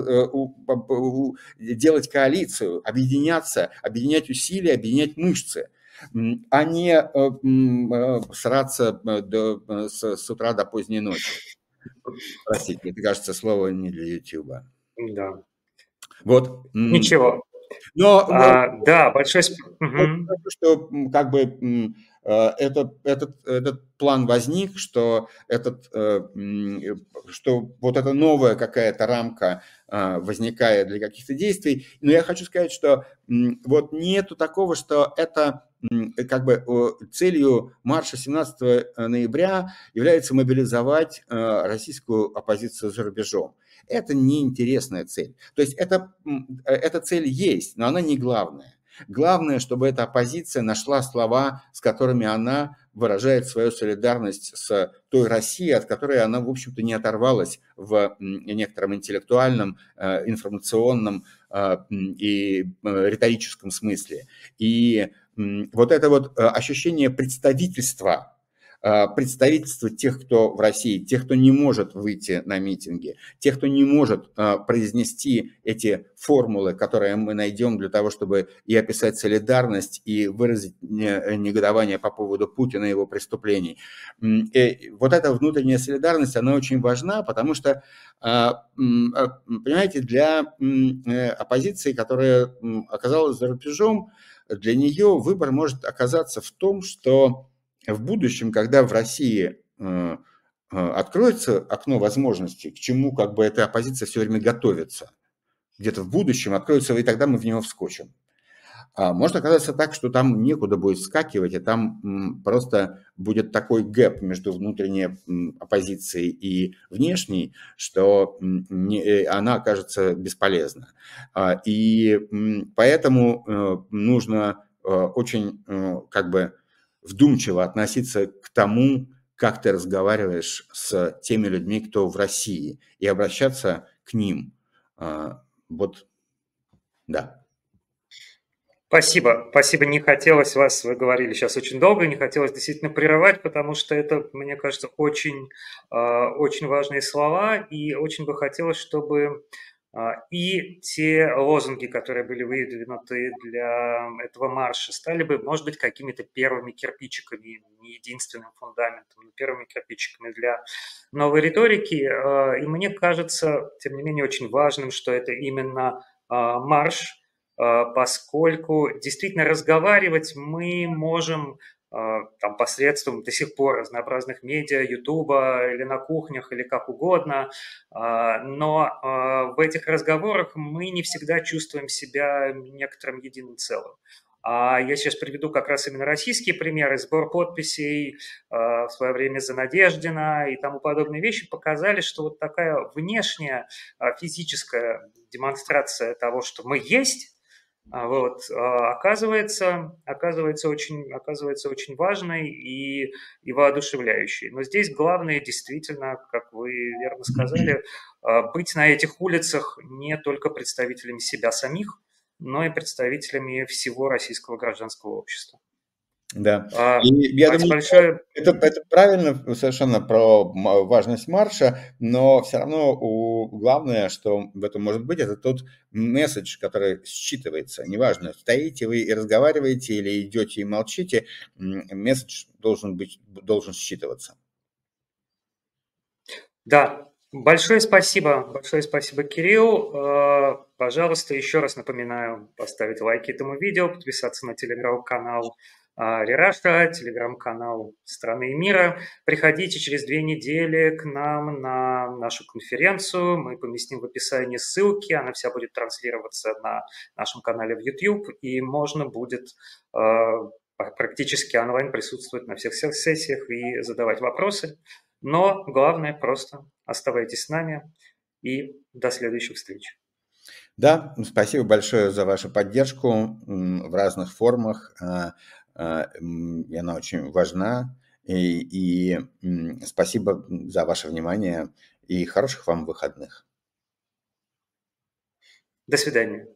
делать коалицию, объединяться, объединять усилия, объединять мышцы, а не сраться до, с, с утра до поздней ночи. Простите, это, кажется, слово не для Ютуба. Да. Вот. Ничего. Но, а, да, большое спасибо. Угу. Что как бы этот, этот, этот план возник, что, этот, что вот эта новая какая-то рамка возникает для каких-то действий. Но я хочу сказать, что вот нету такого, что это как бы целью марша семнадцатого ноября является мобилизовать российскую оппозицию за рубежом. Это неинтересная цель. То есть это, эта цель есть, но она не главная. Главное, чтобы эта оппозиция нашла слова, с которыми она выражает свою солидарность с той Россией, от которой она, в общем-то, не оторвалась в некотором интеллектуальном, информационном и риторическом смысле. И вот это вот ощущение представительства представительство тех, кто в России, тех, кто не может выйти на митинги, тех, кто не может произнести эти формулы, которые мы найдем для того, чтобы и описать солидарность, и выразить негодование по поводу Путина и его преступлений. И вот эта внутренняя солидарность, она очень важна, потому что, понимаете, для оппозиции, которая оказалась за рубежом, для нее выбор может оказаться в том, что в будущем, когда в России откроется окно возможностей, к чему как бы эта оппозиция все время готовится, где-то в будущем откроется, и тогда мы в него вскочим. А может оказаться так, что там некуда будет вскакивать, и там просто будет такой гэп между внутренней оппозицией и внешней, что не, она окажется бесполезна. И поэтому нужно очень как бы вдумчиво относиться к тому, как ты разговариваешь с теми людьми, кто в России, и обращаться к ним. Вот, да. Спасибо, спасибо. Не хотелось вас, вы говорили сейчас очень долго, не хотелось действительно прерывать, потому что это, мне кажется, очень, очень важные слова, и очень бы хотелось, чтобы и те лозунги, которые были выдвинуты для этого марша, стали бы, может быть, какими-то первыми кирпичиками, не единственным фундаментом, но первыми кирпичиками для новой риторики. И мне кажется, тем не менее, очень важным, что это именно марш, поскольку действительно разговаривать мы можем там, посредством до сих пор разнообразных медиа, Ютуба или на кухнях, или как угодно, но в этих разговорах мы не всегда чувствуем себя некоторым единым целым. Я сейчас приведу как раз именно российские примеры. Сбор подписей в свое время за Надеждина и тому подобные вещи показали, что вот такая внешняя физическая демонстрация того, что мы есть, вот, оказывается, оказывается, очень, оказывается очень важной и, и воодушевляющей. Но здесь главное действительно, как вы верно сказали, быть на этих улицах не только представителями себя самих, но и представителями всего российского гражданского общества. Да. А, И я думаю, большое... это, это правильно совершенно про важность марша, но все равно у, главное, что в этом может быть, это тот месседж, который считывается. Неважно, стоите вы и разговариваете или идете и молчите, месседж должен быть, должен считываться. Да, большое спасибо, большое спасибо, Кирилл. Пожалуйста, еще раз напоминаю поставить лайки этому видео, подписаться на телеграм-канал Рераша, телеграм-канал «Страны и мира». Приходите через две недели к нам на нашу конференцию. Мы поместим в описании ссылки. Она вся будет транслироваться на нашем канале в YouTube. И можно будет э, практически онлайн присутствовать на всех сессиях и задавать вопросы. Но главное, просто оставайтесь с нами. И до следующих встреч. Да, спасибо большое за вашу поддержку в разных формах. И она очень важна. И, и спасибо за ваше внимание и хороших вам выходных. До свидания.